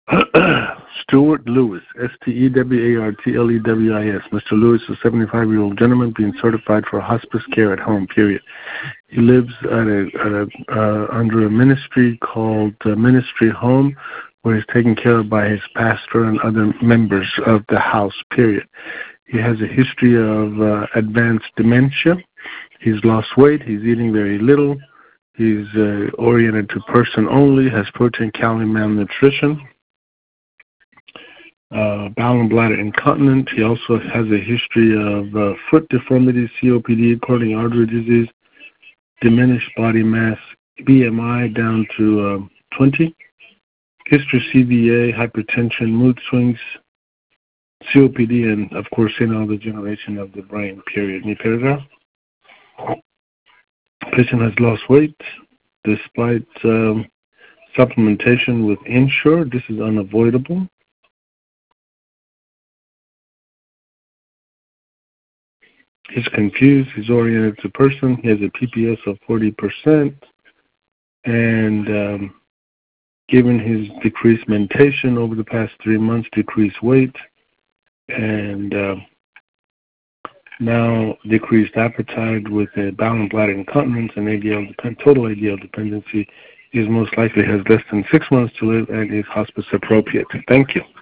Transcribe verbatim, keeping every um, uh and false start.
Stuart Lewis, S T E W A R T L E W I S. Mister Lewis is a seventy-five-year-old gentleman being certified for hospice care at home, period. He lives at a, at a uh, under a ministry called uh, Ministry Home, where he's taken care of by his pastor and other members of the house, period. He has a history of uh, advanced dementia. He's lost weight. He's eating very little. He's uh, oriented to person only, has protein, calorie malnutrition, uh, bowel and bladder incontinent. He also has a history of uh, foot deformity, C O P D, coronary artery disease, diminished body mass, B M I down to uh, twenty, history C V A, hypertension, mood swings, C O P D, and, of course, senile degeneration of the brain, period. Any paragraph? Patient has lost weight despite um, supplementation with Ensure. This is unavoidable. He's confused. He's oriented to person. He has a P P S of forty percent. And um, given his decreased mentation over the past three months, decreased weight, and uh, now decreased appetite with a bowel and bladder incontinence and A D L depend- total A D L dependency, is most likely has less than six months to live and is hospice appropriate. Thank you.